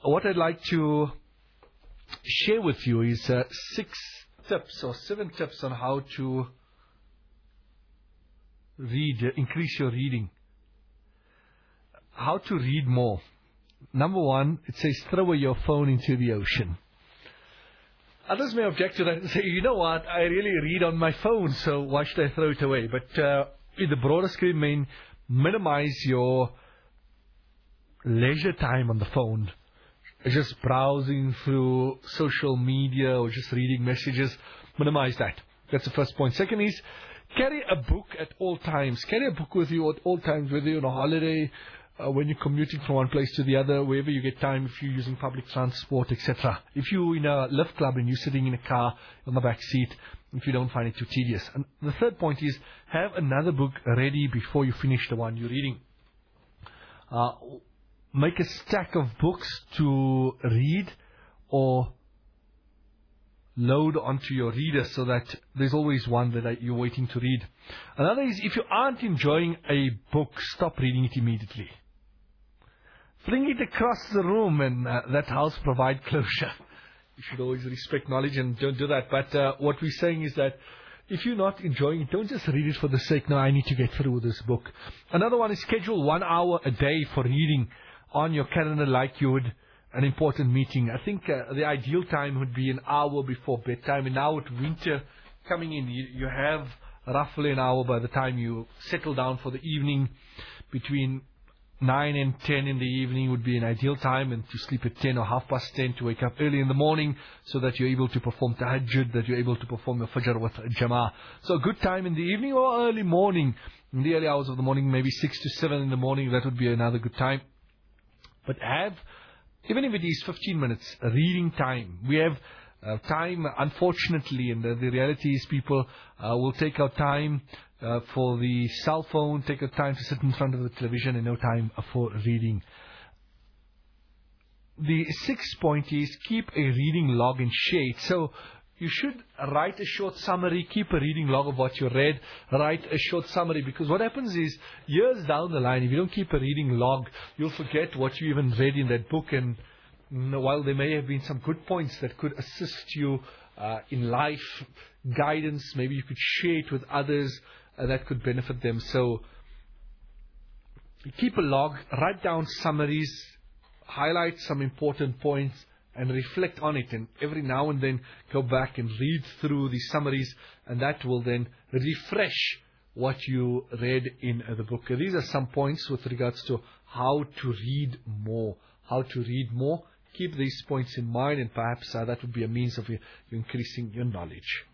what I'd like to share with you is 6 tips or 7 tips on how to read, increase your reading. How to read more. Number 1, it says throw away your phone into the ocean. Others may object to that and say, you know what, I really read on my phone, so why should I throw it away? But in the broader scheme, minimize your leisure time on the phone. Just browsing through social media or just reading messages, minimize that. That's the first point. Second is, carry a book at all times. Carry a book with you at all times, whether you're on a holiday, when you're commuting from one place to the other, wherever you get time, if you're using public transport, etc. If you're in a lift club and you're sitting in a car on the back seat, if you don't find it too tedious. And the third point is, have another book ready before you finish the one you're reading. Make a stack of books to read or load onto your reader so that there's always one that you're waiting to read. Another is, if you aren't enjoying a book, stop reading it immediately. Fling it across the room and that helps provide closure. You should always respect knowledge and don't do that. But what we're saying is that if you're not enjoying it, don't just read it for the sake, no, I need to get through this book. Another one is schedule 1 hour a day for reading on your calendar like you would an important meeting. I think the ideal time would be an hour before bedtime. And now with winter coming in, you have roughly an hour by the time you settle down for the evening. Between 9 and 10 in the evening would be an ideal time, and to sleep at 10 or 10:30 to wake up early in the morning so that you're able to perform tahajjud, that you're able to perform your fajr with jama'ah. So a good time in the evening or early morning, in the early hours of the morning, maybe 6 to 7 in the morning, that would be another good time. But have, even if it is 15 minutes, reading time. We have time, unfortunately, and the reality is people will take out time for the cell phone, take out time to sit in front of the television, and no time for reading. The 6th point is keep a reading log and share it. So you should write a short summary, keep a reading log of what you read, write a short summary, because what happens is, years down the line, if you don't keep a reading log, you'll forget what you even read in that book. And while there may have been some good points that could assist you in life, guidance, maybe you could share it with others that could benefit them. So keep a log, write down summaries, highlight some important points, and reflect on it. And every now and then go back and read through the summaries, and that will then refresh what you read in the book. These are some points with regards to how to read more. How to read more. Keep these points in mind, and perhaps that would be a means of you increasing your knowledge.